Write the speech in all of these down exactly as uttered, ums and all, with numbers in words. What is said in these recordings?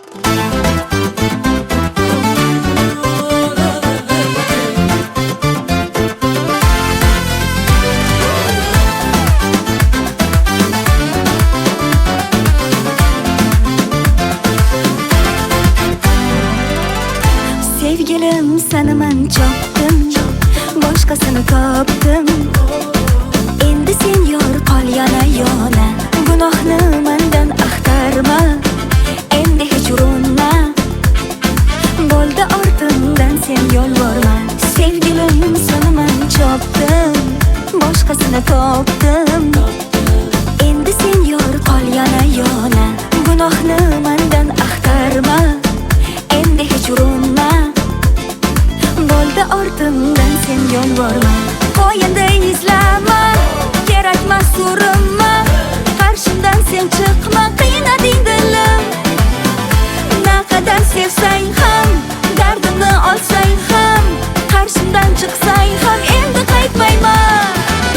Sevgilim seni men chopdim, boshqasini topdim. Endi sen yor qol yana yona, gunohni mendan axtarma. Endi hech urinma, bo'ldi ortimdan sen yolvorma. Sevgilim seni men chopdim, boshqasini topdim. Endi sen yor qol yana yona, gunohni mendan axtarma. Endi hech urinma, bo'ldi ortimdan sen yolvorma. Qo'yinda izlama, kerakmas urinma, qarshimdan sen chiqma, qiynading dilim. Naqadar sevsang ham, dardimni olsang ham, qarshimdan chiqsang ham endi qaytmayman.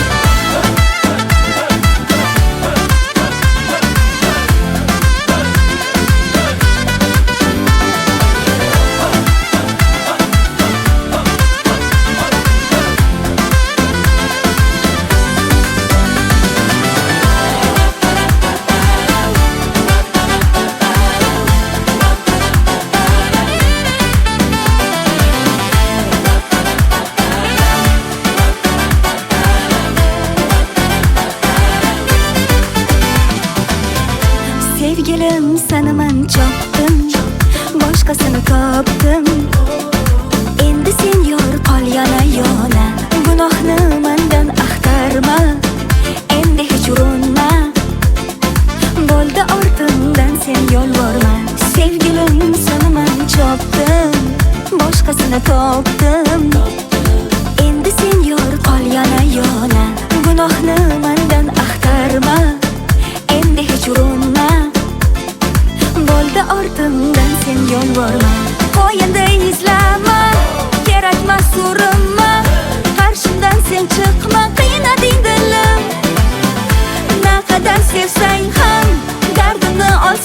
Sevgilim seni men chopdim, boshqasini topdim. Endi sen yor qol yana yona, gunohni mendan axtarma. Endi hech urinma, bo'ldi ortimdan sen yolvorma. Sevgilim seni men chopdim, boshqasini topdim. Endi sen yor qol yana yona, gunohni mendan axtarma. Endi hech urinma, bo'ldi ortimdan sen yolvorma. Qo'yinda izlama, kerakmas urinma, qarshimdan sen chiqma, qiynading dilim. Naqadar sevsang ham, dardimni ol